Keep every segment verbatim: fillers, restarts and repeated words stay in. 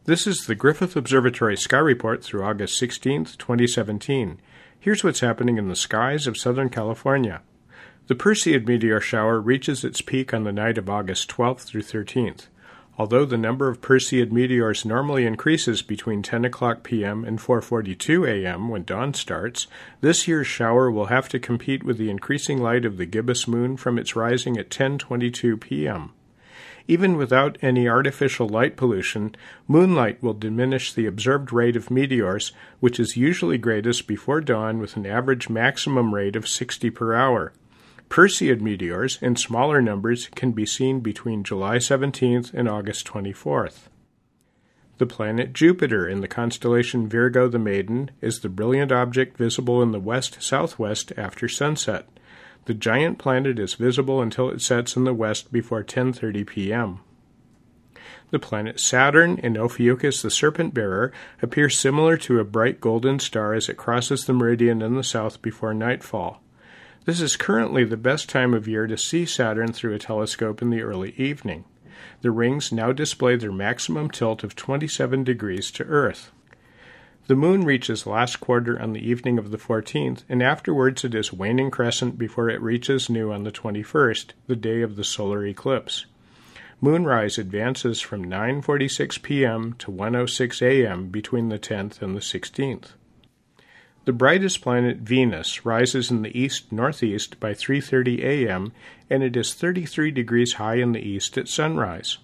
This is the Griffith Observatory Sky Report through August sixteenth, twenty seventeen. Here's what's happening in the skies of Southern California. The Perseid meteor shower reaches its peak on the night of August twelfth through thirteenth. Although the number of Perseid meteors normally increases between ten o'clock p.m. and four forty-two a.m. when dawn starts, this year's shower will have to compete with the increasing light of the gibbous moon from its rising at ten twenty-two p.m. Even without any artificial light pollution, moonlight will diminish the observed rate of meteors, which is usually greatest before dawn with an average maximum rate of sixty per hour. Perseid meteors, in smaller numbers, can be seen between July seventeenth and August twenty-fourth. The planet Jupiter in the constellation Virgo the Maiden is the brilliant object visible in the west-southwest after sunset. The giant planet is visible until it sets in the west before ten thirty p.m. The planet Saturn in Ophiuchus the Serpent Bearer appears similar to a bright golden star as it crosses the meridian in the south before nightfall. This is currently the best time of year to see Saturn through a telescope in the early evening. The rings now display their maximum tilt of twenty-seven degrees to Earth. The moon reaches last quarter on the evening of the fourteenth, and afterwards it is waning crescent before it reaches new on the twenty-first, the day of the solar eclipse. Moonrise advances from nine forty-six p.m. to one oh six a.m. between the tenth and the sixteenth. The brightest planet, Venus, rises in the east-northeast by three thirty a.m., and it is thirty-three degrees high in the east at sunrise.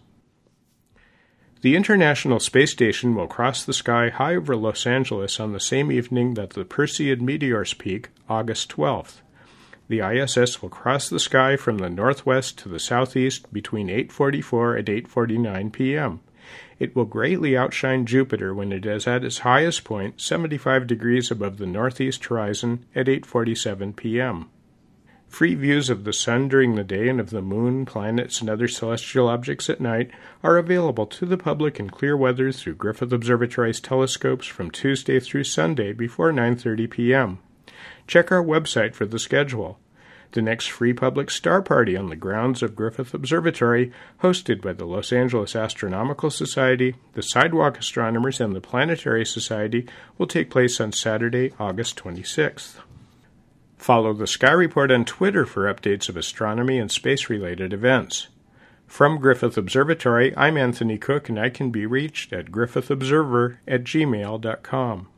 The International Space Station will cross the sky high over Los Angeles on the same evening that the Perseid meteors peak, August twelfth. The I S S will cross the sky from the northwest to the southeast between eight forty-four and eight forty-nine p.m. It will greatly outshine Jupiter when it is at its highest point, seventy-five degrees above the northeast horizon at eight forty-seven p.m. Free views of the sun during the day and of the moon, planets, and other celestial objects at night are available to the public in clear weather through Griffith Observatory's telescopes from Tuesday through Sunday before nine thirty p.m. Check our website for the schedule. The next free public star party on the grounds of Griffith Observatory, hosted by the Los Angeles Astronomical Society, the Sidewalk Astronomers, and the Planetary Society, will take place on Saturday, August twenty-sixth. Follow the Sky Report on Twitter for updates of astronomy and space-related events. From Griffith Observatory, I'm Anthony Cook, and I can be reached at griffith observer at gmail dot com.